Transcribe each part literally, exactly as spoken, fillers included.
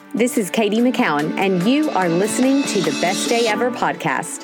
This is Katie McCowan, and you are listening to the Best Day Ever podcast.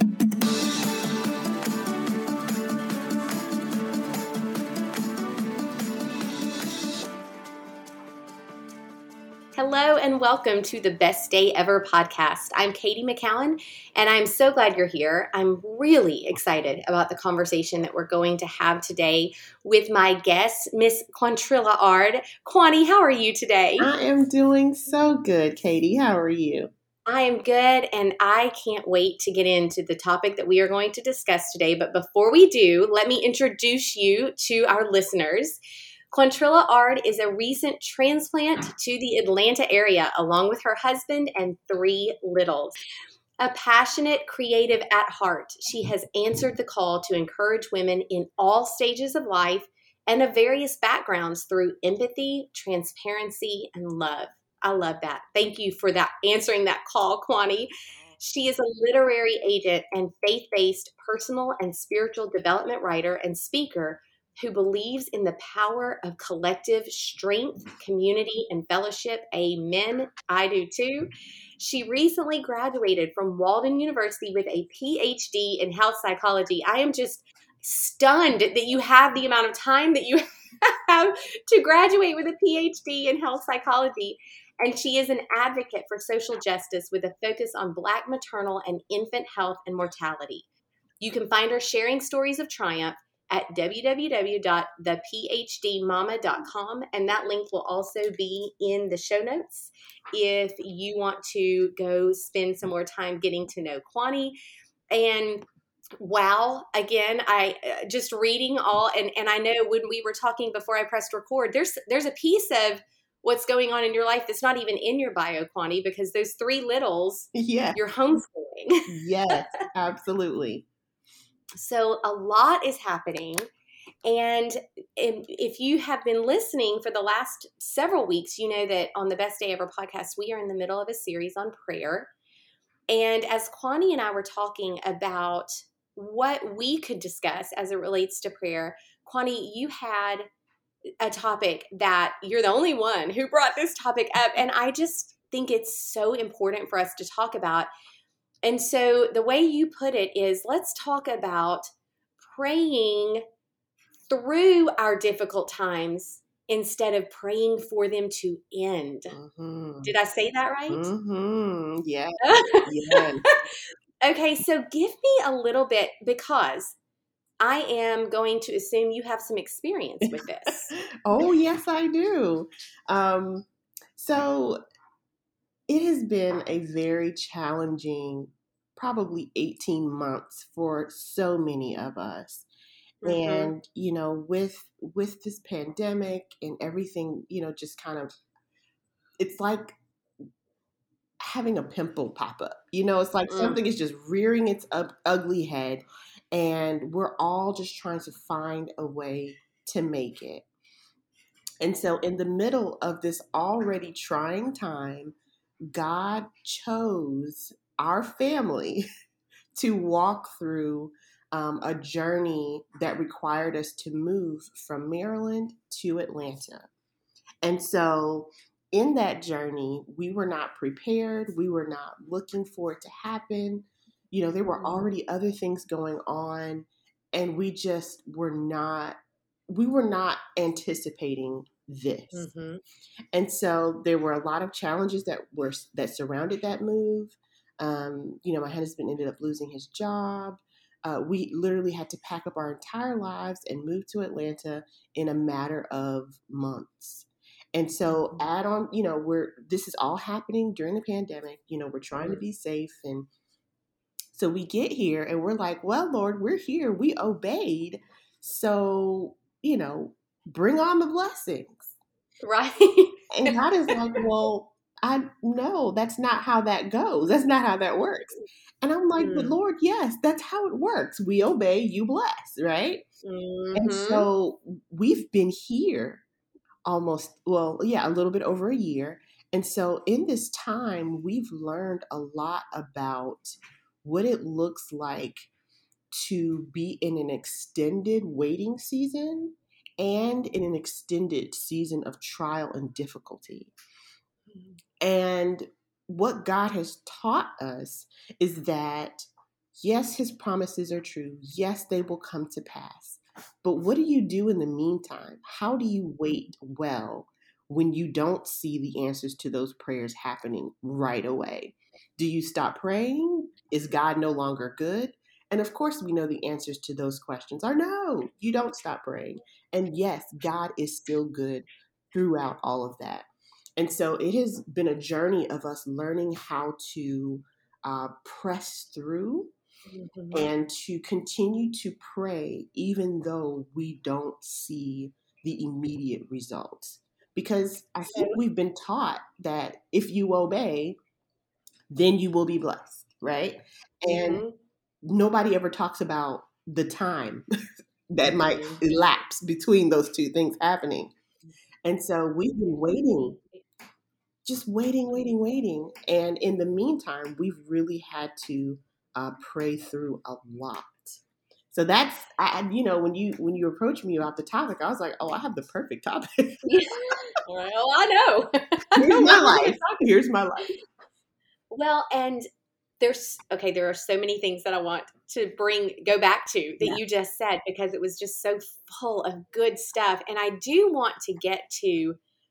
Hello and welcome to the Best Day Ever podcast. I'm Katie McCowan, and I'm so glad you're here. I'm really excited about the conversation that we're going to have today with my guest, Miss Quantrilla Ard. Quani, how are you today? I am doing so good, Katie. How are you? I am good, and I can't wait to get into the topic that we are going to discuss today. But before we do, let me introduce you to our listeners. Quantrilla Ard is a recent transplant to the Atlanta area, along with her husband and three littles. A passionate creative at heart, she has answered the call to encourage women in all stages of life and of various backgrounds through empathy, transparency, and love. I love that. Thank you for that, answering that call, Quani. She is a literary agent and faith-based personal and spiritual development writer and speaker who believes in the power of collective strength, community, and fellowship. Amen. I do too. She recently graduated from Walden University with a P H D in health psychology. I am just stunned that you have the amount of time that you have to graduate with a P H D in health psychology. And she is an advocate for social justice with a focus on Black maternal and infant health and mortality. You can find her sharing stories of triumph at w w w dot the p h d mama dot com, and that link will also be in the show notes if you want to go spend some more time getting to know Quani. And wow, again, I uh, just reading all, and, and I know when we were talking before I pressed record, there's there's a piece of what's going on in your life that's not even in your bio, Quani, because those three littles, yeah. you're homeschooling. Yes, absolutely. So a lot is happening. And if you have been listening for the last several weeks, you know that on the Best Day Ever podcast, we are in the middle of a series on prayer. And as Quani and I were talking about what we could discuss as it relates to prayer, Quani, you had a topic that you're the only one who brought this topic up. And I just think it's so important for us to talk about. And so the way you put it is, let's talk about praying through our difficult times instead of praying for them to end. Mm-hmm. Did I say that right? Mm-hmm. Yeah. Yes. Okay, so give me a little bit, because I am going to assume you have some experience with this. Oh, yes, I do. Um, so it has been a very challenging, probably eighteen months for so many of us. Mm-hmm. And, you know, with with this pandemic and everything, you know, just kind of, it's like having a pimple pop up. You know, it's like mm. something is just rearing its up, ugly head, and we're all just trying to find a way to make it. And so in the middle of this already trying time, God chose our family to walk through um, a journey that required us to move from Maryland to Atlanta. And so in that journey, we were not prepared. We were not looking for it to happen. You know, there were already other things going on, and we just were not, we were not anticipating this. Mm-hmm. And so there were a lot of challenges that were, that surrounded that move. Um, you know, my husband ended up losing his job. Uh, we literally had to pack up our entire lives and move to Atlanta in a matter of months. And so add on, you know, we're, this is all happening during the pandemic. You know, we're trying to be safe. And so we get here and we're like, well, Lord, we're here. We obeyed. So, you know, bring on the blessings. Right. And God is like, well, I no, that's not how that goes. That's not how that works. And I'm like, mm. but Lord, yes, that's how it works. We obey, you bless, right? Mm-hmm. And so we've been here almost, well, yeah, a little bit over a year. And so in this time, we've learned a lot about what it looks like to be in an extended waiting season and in an extended season of trial and difficulty. And what God has taught us is that, yes, his promises are true. Yes, they will come to pass. But what do you do in the meantime? How do you wait well when you don't see the answers to those prayers happening right away? Do you stop praying? Is God no longer good? And of course, we know the answers to those questions are no, you don't stop praying. And yes, God is still good throughout all of that. And so it has been a journey of us learning how to uh, press through Mm-hmm. and to continue to pray, even though we don't see the immediate results. Because I So, think we've been taught that if you obey, then you will be blessed, right? And mm-hmm, nobody ever talks about the time that might mm-hmm. elapse between those two things happening. And so we've been waiting, just waiting, waiting, waiting. And in the meantime, we've really had to uh, pray through a lot. So that's, I, you know, when you when you approached me about the topic, I was like, oh, I have the perfect topic. Well, I know. I Here's know my what we're going to life. talk about. Here's my life. Well, and there's okay, there are so many things that I want to bring go back to that Yeah. you just said because it was just so full of good stuff. And I do want to get to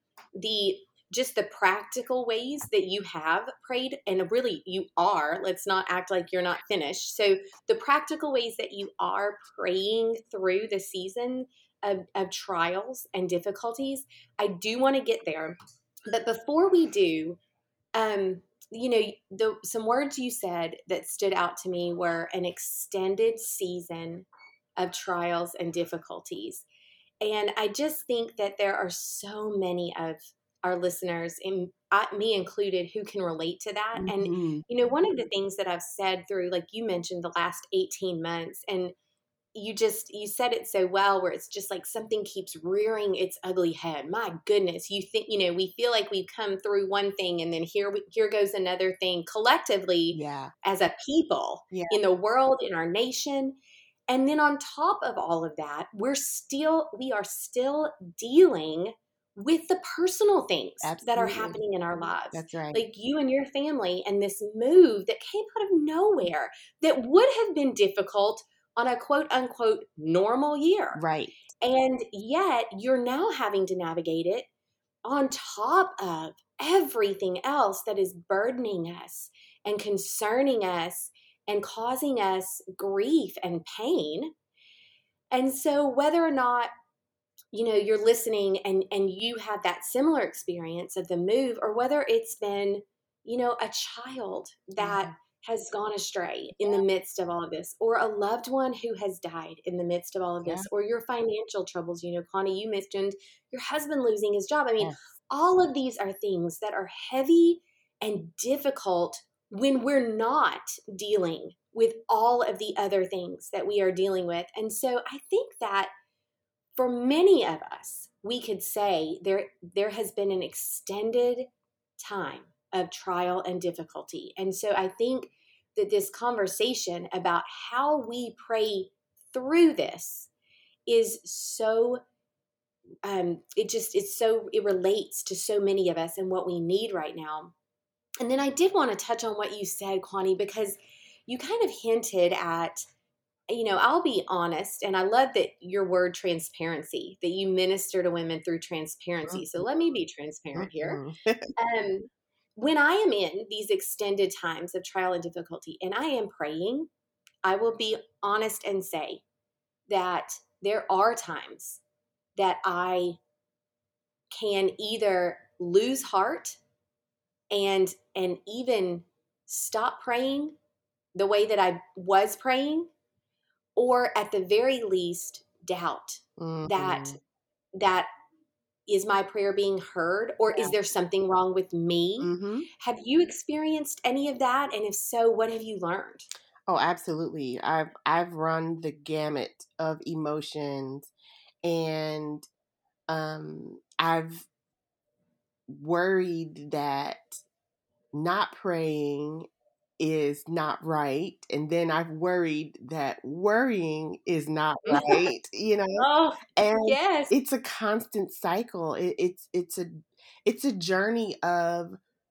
the just the practical ways that you have prayed, and really you are. Let's not act like you're not finished. So the practical ways that you are praying through the season of, of trials and difficulties, I do want to get there. But before we do, um, you know, the some words you said that stood out to me were an extended season of trials and difficulties. And I just think that there are so many of our listeners, and I, me included, who can relate to that. And, Mm-hmm. you know, one of the things that I've said through, like you mentioned, the last eighteen months, and you just, you said it so well, where it's just like something keeps rearing its ugly head. My goodness, you think, you know, we feel like we've come through one thing and then here, we, here goes another thing collectively Yeah. as a people Yeah. in the world, in our nation. And then on top of all of that, we're still, we are still dealing with the personal things that are Absolutely. happening in our lives. That's right. Like you and your family, and this move that came out of nowhere that would have been difficult on a quote unquote normal year. Right. And yet you're now having to navigate it on top of everything else that is burdening us and concerning us and causing us grief and pain. And so whether or not, you know, you're listening and and you have that similar experience of the move, or whether it's been, you know, a child that has gone astray in the midst of all of this, or a loved one who has died in the midst of all of Yeah. this, or your financial troubles. You know, Connie, you mentioned your husband losing his job. I mean, Yes. all of these are things that are heavy and difficult when we're not dealing with all of the other things that we are dealing with. And so I think that for many of us, we could say there there has been an extended time of trial and difficulty. And so I think that this conversation about how we pray through this is so um it just it's so it relates to so many of us and what we need right now. And then I did want to touch on what you said, Connie, because you kind of hinted at, you know, I'll be honest, and I love that your word transparency, that you minister to women through transparency. So let me be transparent here. Mm-hmm. Um, when I am in these extended times of trial and difficulty and I am praying, I will be honest and say that there are times that I can either lose heart and and even stop praying the way that I was praying, or at the very least doubt that Mm-hmm. that is my prayer being heard, or is there something wrong with me? Mm-hmm. Have you experienced any of that, and if so, what have you learned? Oh, absolutely. I've I've run the gamut of emotions, and um, I've worried that not praying is not right, and then I've worried that worrying is not right, you know, Oh, and yes. it's a constant cycle. It, it's it's a it's a journey of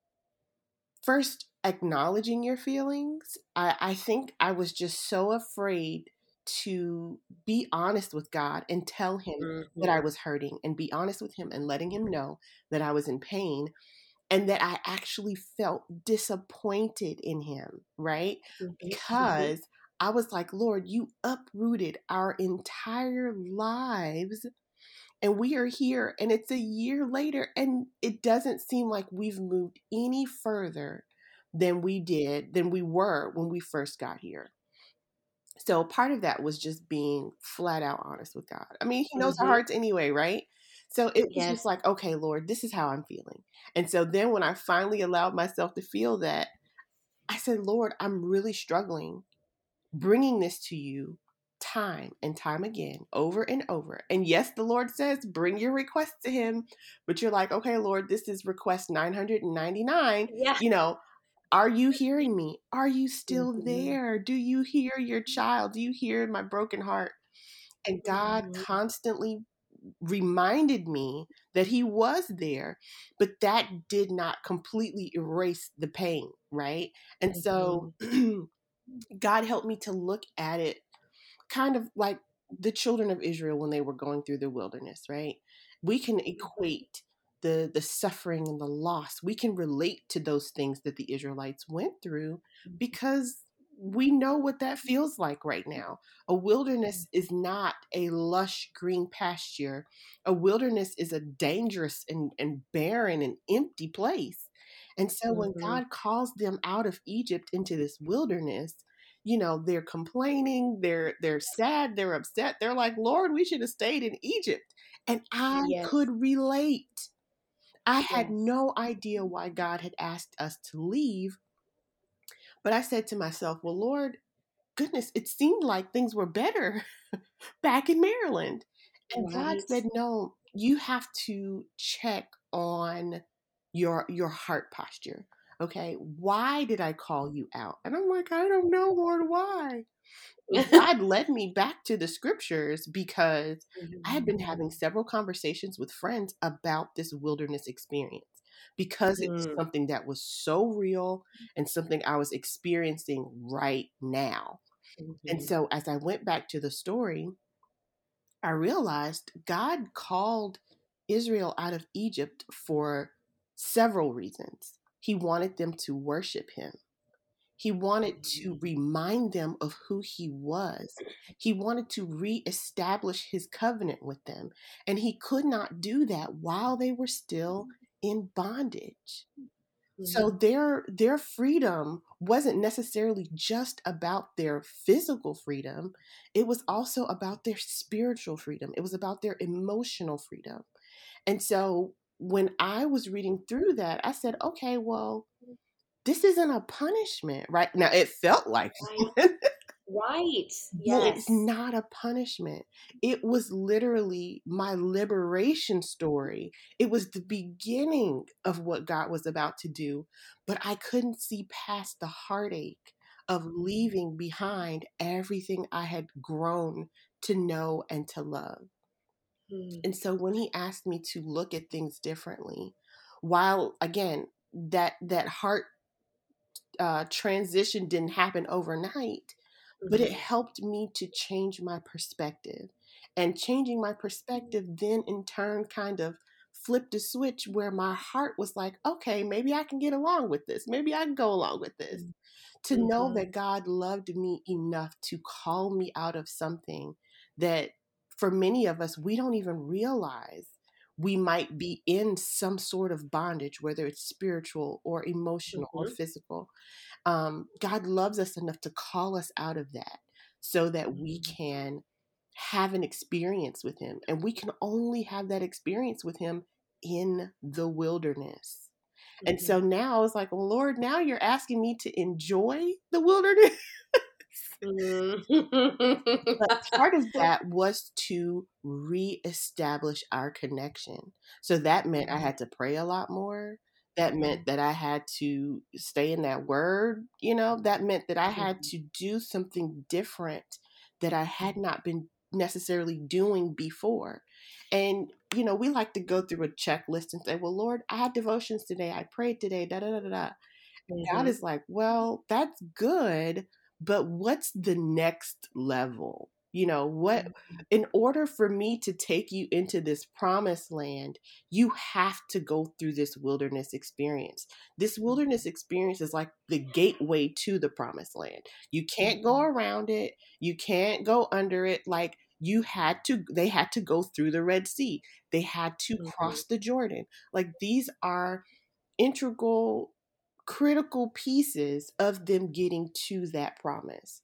first acknowledging your feelings. I, I think I was just so afraid to be honest with God and tell him that I Mm-hmm. was hurting, and be honest with him and letting him know that I was in pain, and that I actually felt disappointed in him, right? Mm-hmm. Because I was like, Lord, you uprooted our entire lives, and we are here, and it's a year later, and it doesn't seem like we've moved any further than we did, than we were when we first got here. So part of that was just being flat out honest with God. I mean, he knows our Mm-hmm. hearts anyway, right? So it was just Yes. like, okay, Lord, this is how I'm feeling. And so then when I finally allowed myself to feel that, I said, Lord, I'm really struggling bringing this to you time and time again, over and over. And yes, the Lord says, bring your requests to him, but you're like, okay, Lord, this is request nine hundred ninety-nine. Yeah. You know, are you hearing me? Are you still Mm-hmm. there? Do you hear your child? Do you hear my broken heart? And God Mm-hmm. constantly reminded me that he was there, but that did not completely erase the pain, right? And so God helped me to look at it kind of like the children of Israel when they were going through the wilderness, right? We can equate the the suffering and the loss. We can relate to those things that the Israelites went through because we know what that feels like right now. A wilderness is not a lush green pasture. A wilderness is a dangerous and, and barren and empty place. And so when Mm-hmm. God calls them out of Egypt into this wilderness, you know, they're complaining, they're they're sad, they're upset. They're like, "Lord, we should have stayed in Egypt." And I Yes. could relate. I had Yes. no idea why God had asked us to leave, but I said to myself, "Well, Lord, goodness, it seemed like things were better back in Maryland." And God Right. said, "No, you have to check on your your heart posture. Okay, why did I call you out?" And I'm like, "I don't know, Lord, why?" God led me back to the scriptures because I had been having several conversations with friends about this wilderness experience because it was Mm-hmm. something that was so real and something I was experiencing right now. And Mm-hmm. so as I went back to the story, I realized God called Israel out of Egypt for several reasons. He wanted them to worship him. He wanted to remind them of who he was. He wanted to reestablish his covenant with them. And he could not do that while they were still in bondage. So Mm-hmm. their their freedom wasn't necessarily just about their physical freedom. It was also about their spiritual freedom. It was about their emotional freedom. And so when I was reading through that, I said, okay, well, this isn't a punishment, right? Now it felt like Right. one, Right. but it's Yes. not a punishment. It was literally my liberation story. It was the beginning of what God was about to do, but I couldn't see past the heartache of leaving behind everything I had grown to know and to love. Mm-hmm. And so when he asked me to look at things differently, while again, that that heart uh, transition didn't happen overnight, but it helped me to change my perspective. And changing my perspective then in turn kind of flipped a switch where my heart was like, okay, maybe I can get along with this. Maybe I can go along with this. To know Mm-hmm. that God loved me enough to call me out of something that for many of us, we don't even realize we might be in some sort of bondage, whether it's spiritual or emotional or Mm-hmm. physical. Um, God loves us enough to call us out of that so that we Mm-hmm. can have an experience with him. And we can only have that experience with him in the wilderness. And so now I was like, well, Lord, now you're asking me to enjoy the wilderness. But part of that was to reestablish our connection. So that meant I had to pray a lot more. That meant that I had to stay in that word, you know, that meant that I had to do something different that I had not been necessarily doing before. And, you know, we like to go through a checklist and say, well, Lord, I had devotions today. I prayed today, da da da da da. God Mm-hmm. is like, well, that's good, but what's the next level? You know, what, in order for me to take you into this promised land, you have to go through this wilderness experience. This wilderness experience is like the gateway to the promised land. You can't go around it. You can't go under it. Like, you had to, they had to go through the Red Sea. They had to Mm-hmm. cross the Jordan. Like, these are integral, critical pieces of them getting to that promise.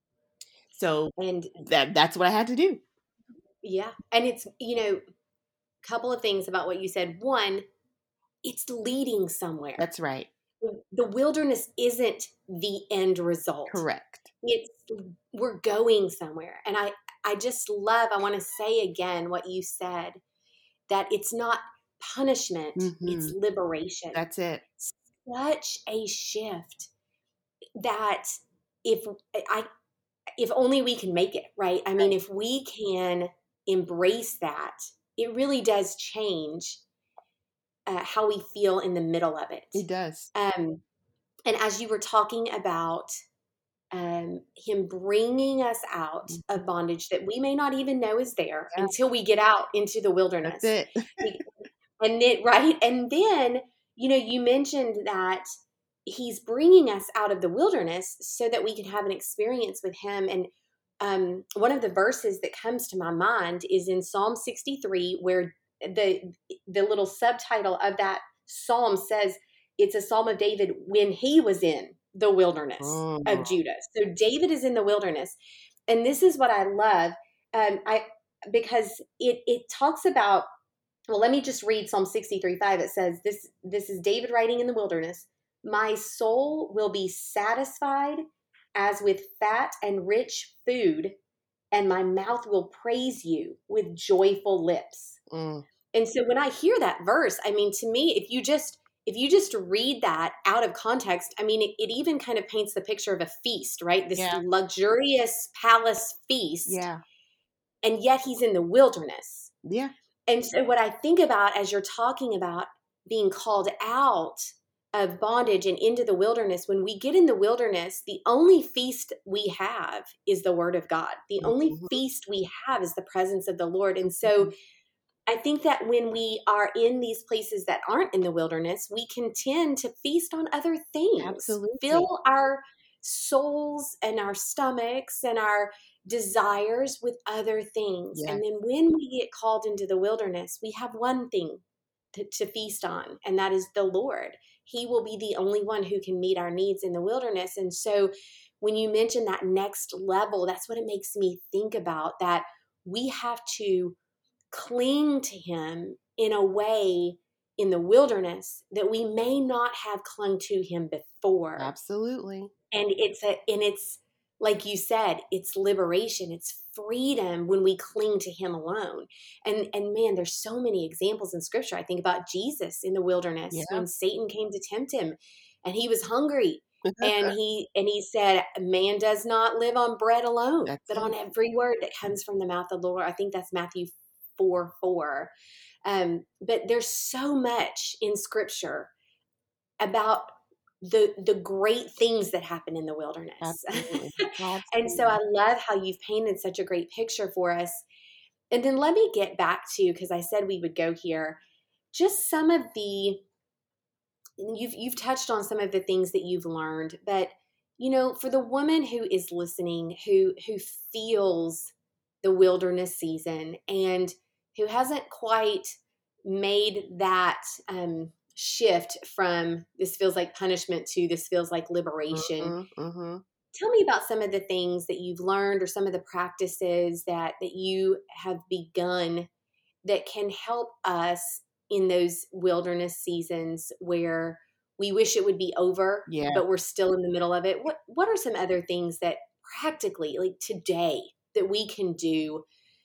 So And that that's what I had to do. yeah, and it's, you know, a couple of things about what you said. One, it's leading somewhere. That's right. The wilderness isn't the end result. Correct. It's, we're going somewhere. And I, I just love, I want to say again what you said, that it's not punishment, Mm-hmm. it's liberation. That's it. Such a shift that if I, if only we can make it, right? I mean, if we can embrace that, it really does change uh, how we feel in the middle of it. It does. Um, and as you were talking about um, him bringing us out of bondage that we may not even know is there Yeah. until we get out into the wilderness. That's it. And it, right. And then, you know, you mentioned that he's bringing us out of the wilderness so that we can have an experience with him. And um, one of the verses that comes to my mind is in Psalm sixty-three, where the the little subtitle of that psalm says it's a psalm of David when he was in the wilderness Oh. of Judah. So David is in the wilderness, and this is what I love. Um, I because it it talks about. Well, let me just read Psalm sixty-three five. It says this. This is David writing in the wilderness. My soul will be satisfied as with fat and rich food, and my mouth will praise you with joyful lips. Mm. And so when I hear that verse, I mean, to me, if you just if you just read that out of context, I mean, it, it even kind of paints the picture of a feast, right? This Yeah. luxurious palace feast. Yeah. And yet he's in the wilderness. Yeah. And so what I think about as you're talking about being called out of bondage and into the wilderness, when we get in the wilderness, the only feast we have is the word of God. The only Mm-hmm. feast we have is the presence of the Lord. And so I think that when we are in these places that aren't in the wilderness, we can tend to feast on other things. Absolutely. Fill our souls and our stomachs and our desires with other things. Yes. And then when we get called into the wilderness, we have one thing to, to feast on, and that is the Lord. He will be the only one who can meet our needs in the wilderness. And so when you mention that next level, that's what it makes me think about, that we have to cling to him in a way in the wilderness that we may not have clung to him before. Absolutely. And it's a, and it's like you said, it's liberation, it's freedom when we cling to him alone. And and man, there's so many examples in scripture. I think about Jesus in the wilderness, Yeah. when Satan came to tempt him and he was hungry. and he and he said, man does not live on bread alone, That's but it. on every word that comes from the mouth of the Lord. I think that's Matthew four four. Um, but there's so much in scripture about the the great things that happen in the wilderness. Absolutely. And so I love how you've painted such a great picture for us. And then let me get back to, because I said we would go here, just some of the, you've you've touched on some of the things that you've learned, but you know, for the woman who is listening, who who feels the wilderness season and who hasn't quite made that um, shift from this feels like punishment to this feels like liberation. Mm-hmm, mm-hmm. Tell me about some of the things that you've learned or some of the practices that that you have begun that can help us in those wilderness seasons where we wish it would be over, Yeah. but we're still in the middle of it. What what are some other things that practically, like today, that we can do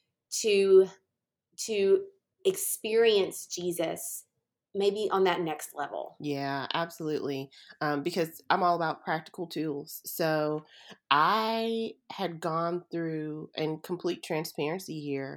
to to experience Jesus maybe on that next level? Yeah, absolutely. Um, because I'm all about practical tools. So I had gone through, in complete transparency here,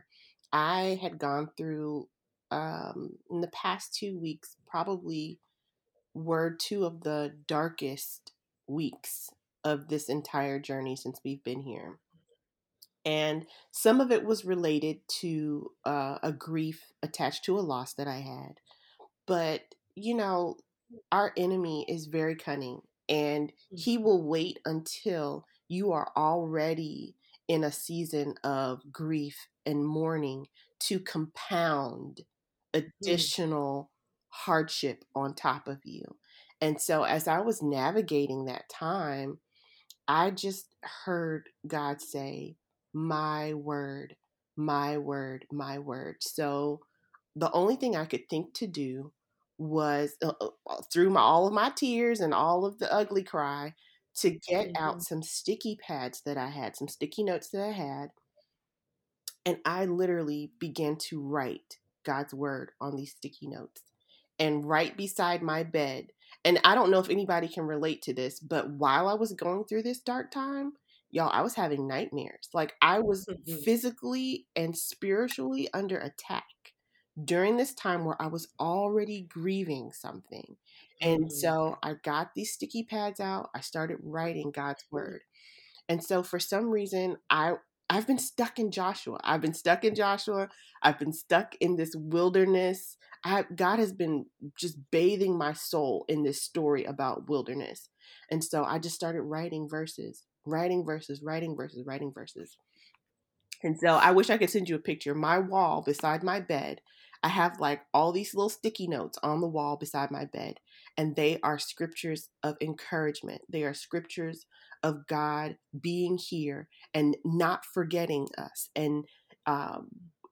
I had gone through, um, in the past two weeks, probably were two of the darkest weeks of this entire journey since we've been here. And some of it was related to uh, a grief attached to a loss that I had. But, you know, our enemy is very cunning, and he will wait until you are already in a season of grief and mourning to compound Mm-hmm. additional hardship on top of you. And so as I was navigating that time, I just heard God say, my word, my word, my word. So the only thing I could think to do was, uh, uh, through my, all of my tears and all of the ugly cry, to get Mm-hmm. out some sticky pads that I had, some sticky notes that I had, and I literally began to write God's word on these sticky notes and right beside my bed. And I don't know if anybody can relate to this, but while I was going through this dark time, y'all, I was having nightmares. Like, I was Mm-hmm. physically and spiritually under attack during this time where I was already grieving something. And Mm-hmm. so I got these sticky pads out. I started writing God's word. And so for some reason, I I've been stuck in Joshua. I've been stuck in Joshua. I've been stuck in this wilderness. I, God has been just bathing my soul in this story about wilderness. And so I just started writing verses, writing verses, writing verses, writing verses. And so I wish I could send you a picture. My wall beside my bed, I have like all these little sticky notes on the wall beside my bed, and they are scriptures of encouragement. They are scriptures of God being here and not forgetting us, and um,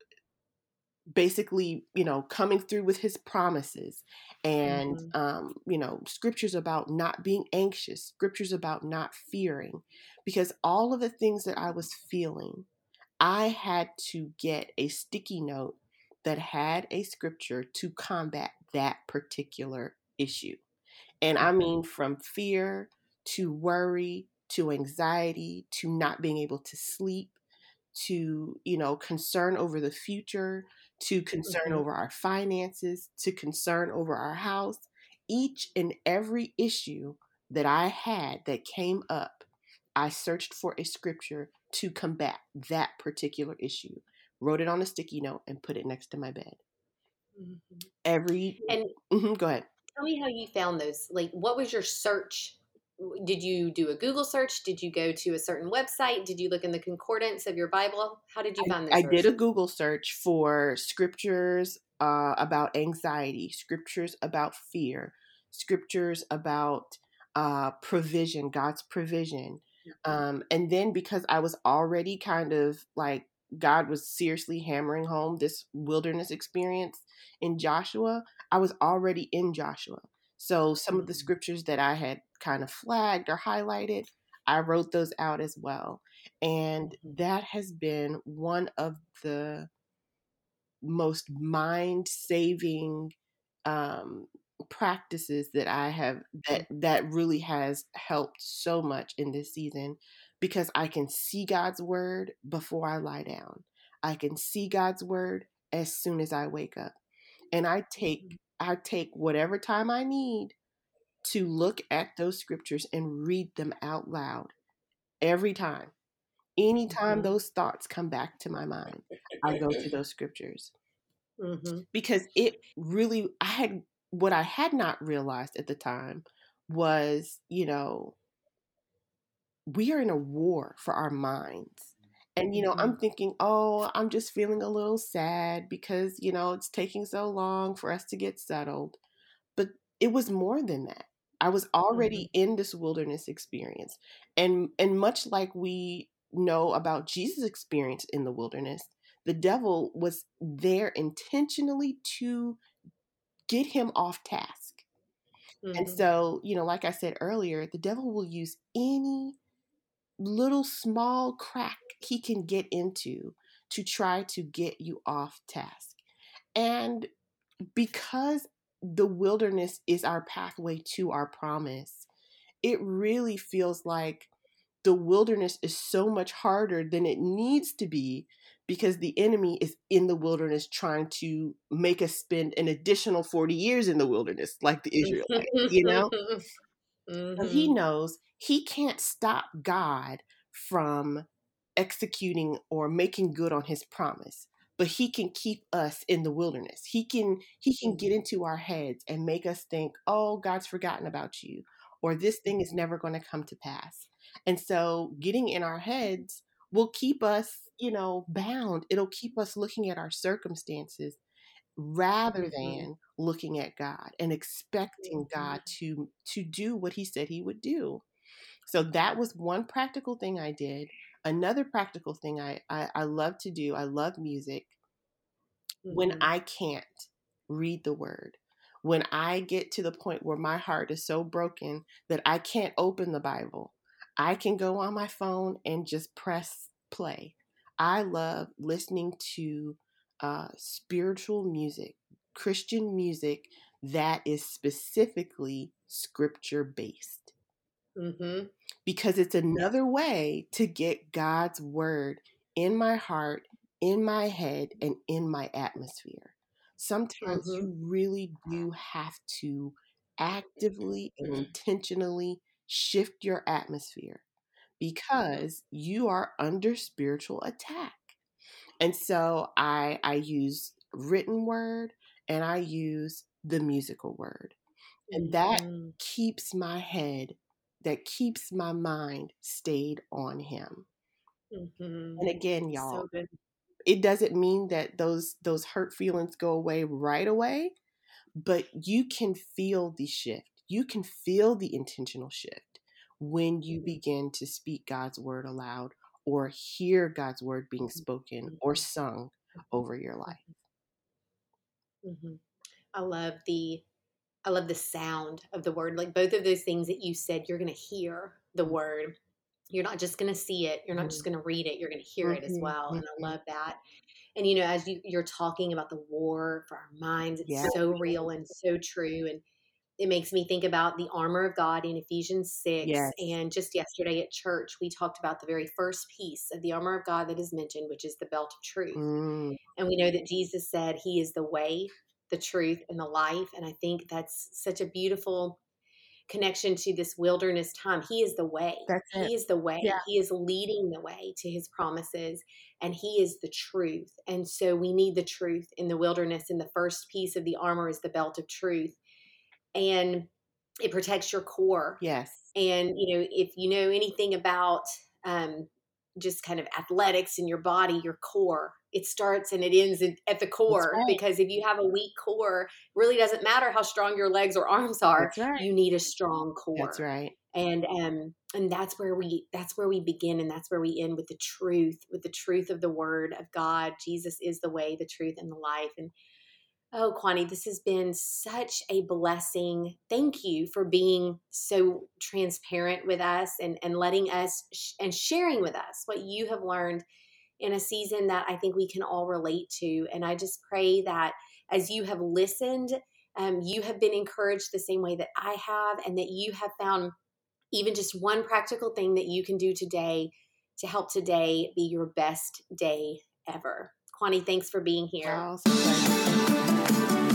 basically, you know, coming through with his promises, and, Mm-hmm. um, you know, scriptures about not being anxious, scriptures about not fearing, because all of the things that I was feeling, I had to get a sticky note that had a scripture to combat that particular issue. And I Mm-hmm. mean, from fear to worry to anxiety to not being able to sleep to, you know, concern over the future to concern Mm-hmm. over our finances to concern over our house. Each and every issue that I had that came up, I searched for a scripture to combat that particular issue, wrote it on a sticky note, and put it next to my bed. Mm-hmm. Every, And mhm, go ahead. tell me how you found those. Like, what was your search? Did you do a Google search? Did you go to a certain website? Did you look in the concordance of your Bible? How did you find I those did a verses? Google search for scriptures uh, about anxiety, scriptures about fear, scriptures about uh, provision, God's provision. Um, and then because I was already kind of like, God was seriously hammering home this wilderness experience in Joshua, I was already in Joshua. So some of the Mm-hmm. scriptures that I had kind of flagged or highlighted, I wrote those out as well. And Mm-hmm. that has been one of the most mind saving um, practices that I have that that really has helped so much in this season, because I can see God's word before I lie down. I can see God's word as soon as I wake up. And I take Mm-hmm. I take whatever time I need to look at those scriptures and read them out loud every time. Anytime Mm-hmm. those thoughts come back to my mind, I go to those scriptures, Mm-hmm. because it really, I had, what I had not realized at the time was, you know, we are in a war for our minds. And, you know, Mm-hmm. I'm thinking, oh, I'm just feeling a little sad because, you know, it's taking so long for us to get settled. But it was more than that. I was Mm-hmm. already in this wilderness experience. And and much like we know about Jesus' experience in the wilderness, the devil was there intentionally to get him off task. And Mm-hmm. so, you know, like I said earlier, the devil will use any little small crack he can get into to try to get you off task. And because the wilderness is our pathway to our promise, it really feels like the wilderness is so much harder than it needs to be, because the enemy is in the wilderness trying to make us spend an additional forty years in the wilderness, like the Israelites, you know? Mm-hmm. So he knows he can't stop God from executing or making good on his promise, but he can keep us in the wilderness. He can he can get into our heads and make us think, oh, God's forgotten about you, or this thing is never going to come to pass. And so getting in our heads will keep us, you know, bound. It'll keep us looking at our circumstances rather Mm-hmm. than looking at God and expecting God to to do what he said he would do. So that was one practical thing I did. Another practical thing I, I, I love to do, I love music. Mm-hmm. When I can't read the word, when I get to the point where my heart is so broken that I can't open the Bible, I can go on my phone and just press play. I love listening to uh, spiritual music, Christian music that is specifically scripture based. Mm-hmm. Because it's another way to get God's word in my heart, in my head, and in my atmosphere. Sometimes Mm-hmm. you really do have to actively and intentionally shift your atmosphere because you are under spiritual attack. And so I I use written word and I use the musical word. And that Mm-hmm. keeps my head, that keeps my mind stayed on him. Mm-hmm. And again, So y'all, good. it doesn't mean that those those hurt feelings go away right away, but you can feel the shift. You can feel the intentional shift when you begin to speak God's word aloud or hear God's word being spoken or sung over your life. Mm-hmm. I love the I love the sound of the word. Like both of those things that you said, you're going to hear the word. You're not just going to see it. You're not just going to read it. You're going to hear it as Mm-hmm, well. And I mm-hmm. love that. And, you know, as you, you're talking about the war for our minds, it's Yeah. so real and so true. And it makes me think about the armor of God in Ephesians six. Yes. And just yesterday at church, we talked about the very first piece of the armor of God that is mentioned, which is the belt of truth. Mm. And we know that Jesus said he is the way, the truth, and the life. And I think that's such a beautiful connection to this wilderness time. He is the way. That's it. He is the way. Yeah. He is leading the way to his promises, and he is the truth. And so we need the truth in the wilderness. And the first piece of the armor is the belt of truth. And it protects your core. Yes. And, you know, if you know anything about um, just kind of athletics in your body, your core, it starts and it ends in, at the core. right. Because if you have a weak core, it really doesn't matter how strong your legs or arms are. That's right. You need a strong core. That's right. And um and that's where we that's where we begin, and that's where we end, with the truth, with the truth of the word of God. Jesus is the way, the truth, and the life. And oh, Kwani, this has been such a blessing. Thank you for being so transparent with us and, and letting us sh- and sharing with us what you have learned in a season that I think we can all relate to. And I just pray that as you have listened, um, you have been encouraged the same way that I have, and that you have found even just one practical thing that you can do today to help today be your best day ever. Kwani, thanks for being here. Oh, so